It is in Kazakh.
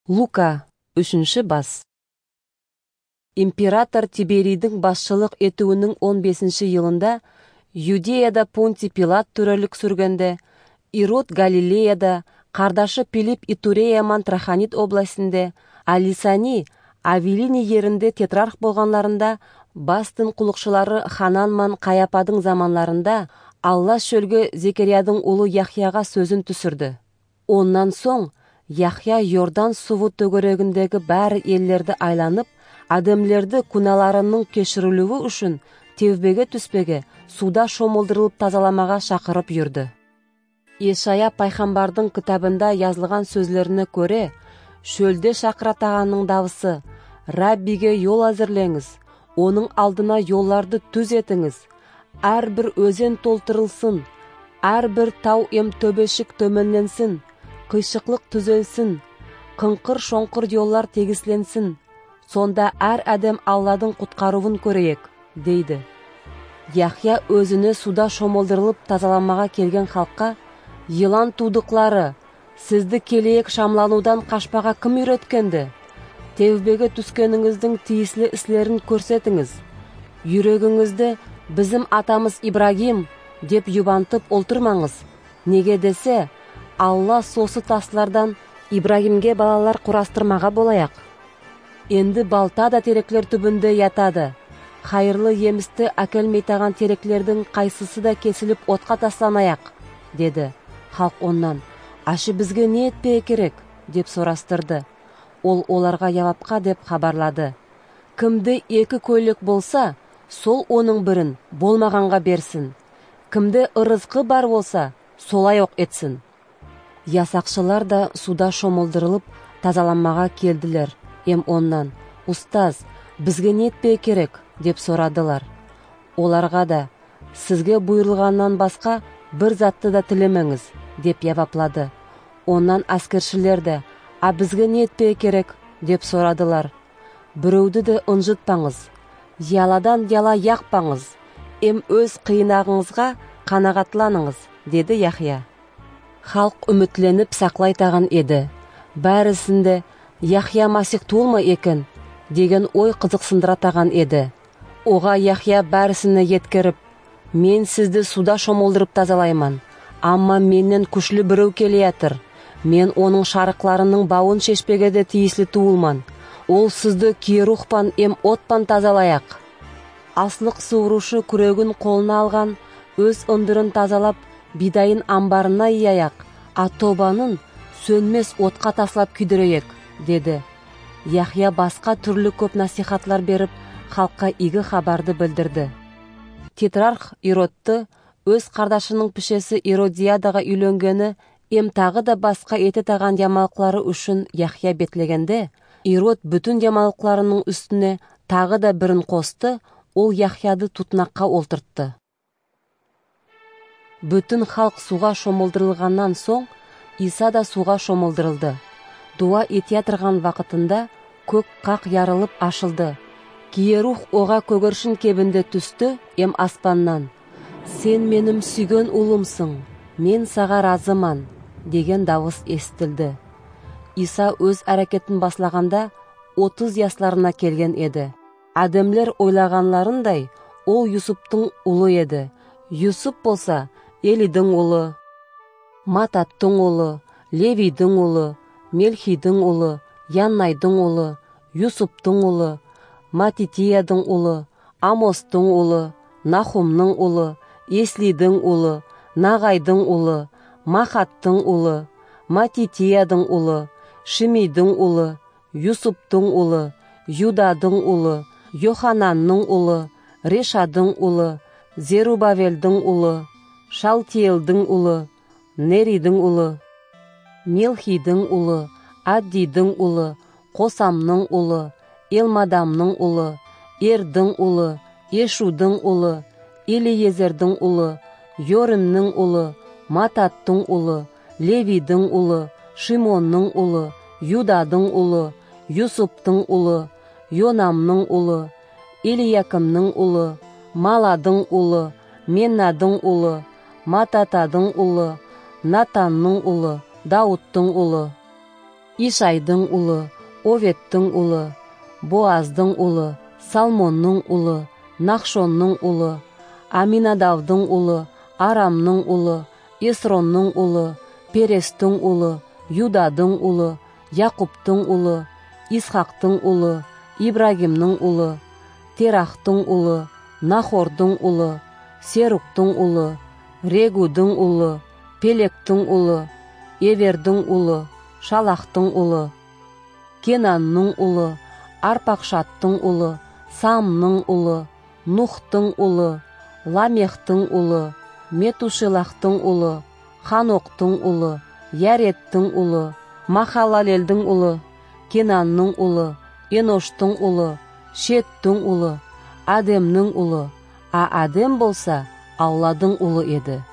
Лука 3 бас. Император Тиберийдің басшылық етуінің 15 елында Юдеяда Понтий Пилат төрелік сүргенде, Ирод Галилеяда, қардашы Пилип Итурея Мантраханит областінде, Алисани, Авилини ерінде тетрарх болғанларында, бастың құлықшылары Хананман Қаяпадың заманларында Алла шөлгі Зекериядың ұлы Яхияға сөзін түсірді. Оннан соң, Яхия Йордан суы төгірегіндегі бәрі еллерді айланып, адамлерді күналарының кешірілуі үшін тевбеге түспеге, суда шомылдырылып тазаламаға шақырып жүрді. Ешая пайғамбардың кітабында yazылған сөзлеріне көре, шөлде шақыратағанның дауысы: «Раббиге yol әзірлеңіз, оның алдына yolларды түз етіңіз, әрбір өзен толтырылсын, әрбір тау төбешік төменленсін, қишықлық түзелсін, қыңқыр-шоңқыр yolлар тегісленсін, сонда әр адам Алладың құтқаруын көрейік», дейді. Яхия өзіне суда шомылдырылып тазаламаға келген халыққа: «Йылан тудықлары, сізді келейік шамланудан қашпаға кім үйреткенді? Тевбеге түскеніңіздің тиіслі іслерін көрсетіңіз. Жүрегіңізді біздің атамыз Ибрагим деп юбантып олтырмаңыз. Неге десе, Алла сосы таслардан Ибрагимге балалар құрастырмаға болаяқ. Енді балта да тереклер түбінде ятады. Хайырлы емісті әкелмейтаған тереклердің қайсысы да кесіліп отқа тасланаяқ», деді. Халық оннан: «Ашы бізге не етпее керек?» деп сұрастырды. Ол оларға явапқа деп хабарлады: «Кімді 2 көйлек болса, сол оның бірін болмағанға берсін. Кімді ырызқы бар болса, солай оқ етсін». Ясақшылар да суда шомылдырылып тазаламаға келділер. Оннан: «Ұстаз, бізге не етпее керек?» деп сұрадылар. Оларға да: «Сізге бұйырылғаннан басқа бір затты да тілемеңіз» деп яваплады. Оннан әскершілер де: «А бізге не етпее керек?» деп сұрадылар. «Біреуді де ұнжытпаңыз, яладан яла яқпаңыз, өз қиынағыңызға қанағатланыңыз», деді Яхия. Халық үмітленіп сақлайтаған еді. Бәрісінде Яхия Масих туылма екен деген ой қызықсындыратаған еді. Оға Яхия бәрісіне еткеріп: «Мен сізді суда шомылдырып тазалайман, амма менен күшлі біреу келеятыр. Мен оның шарықларының бауын шешпеге де тиіслі туылман. Ол сізді киерухпан отпан тазалаяқ». Аслық суырушы күрегін қолына алған, өз ындырын тазалап, бидайын амбарына ияяқ, атобанын сөнмес отқа таслап күйдірейек, деді. Яхия басқа түрлі көп насихатлар беріп, халыққа игі хабарды білдірді. Тетрарх Иродты өз қардашының пішесі Иродиядаға үйленгені, тағы да басқа еті таған ямалықлары үшін Яхия бетлегенде, Ирод бүтін ямалықларының үстіне тағы да бірін қосты, ол Яхияды тұтнаққа олтыртты. Бүтін халық суға шомылдырылғаннан соң, Иса да суға шомылдырылды. Дуа етиятырған вақытында көк қақ ярылып ашылды. Киерух оға көгершін кебінде түсті, аспаннан: «Сен менім сүйген ұлымсың, мен саға разыман» деген дауыс естілді. Иса өз әрекетін баслағанда 30 ясларына келген еді. Адамлер ойлағанларындай, ол Юсуптың ұлы еді. Юсуп болса, Елидің ұлы, Мататтың ұлы, Левидің ұлы, Мелхидің ұлы, Яннайдың ұлы, Юсуптың ұлы, Матитияның ұлы, Амостың ұлы, Нахумның ұлы, Еслидің ұлы, Нағайдың ұлы, Махаттың ұлы, Матитияның ұлы, Шимейдің ұлы, Юсуптың ұлы, Юдадың ұлы, Йохананның ұлы, Решадың ұлы, Зерубавелдің ұлы, Шалтиелдің ұлы, Неридің ұлы, Мелхидің ұлы, Аддидің ұлы, Қосамның ұлы, Елмадамның ұлы, Ердің ұлы, Ешудың ұлы, Елиезердің ұлы, Йоримның ұлы, Мататтың ұлы, Левидің ұлы, Шимонның ұлы, Юдадың ұлы, Юсуптың ұлы, Йонамның ұлы, Илиякымның ұлы, Маладың ұлы, Меннадың ұлы, Мататадың ұлы, Натанның ұлы, Дауыттың ұлы, Ишайдың улы, Оветтің улы, Боаздың улы, Салмонның улы, Нахшонның улы, Аминадавдың улы, Арамның улы, Эсронның улы, Перестің улы, Юдадың улы, Яқубтың улы, Исхақтың улы, Ибрагимнің улы, Терахтың улы, Нахордың улы, Серуктың улы, Регудың улы, Пелектің улы, Эвердің улы, Шалахтың улы, Кенанның улы, Арпақшаттың улы, Самның улы, Нухтың улы, Ламехтың улы, Метушелахтың улы, Ханоқтың улы, Яреттің улы, Махалалелдің улы, Кенанның улы, Еноштың улы, Шеттің улы, Адемнің улы, Адем болса, Алладың улы еді.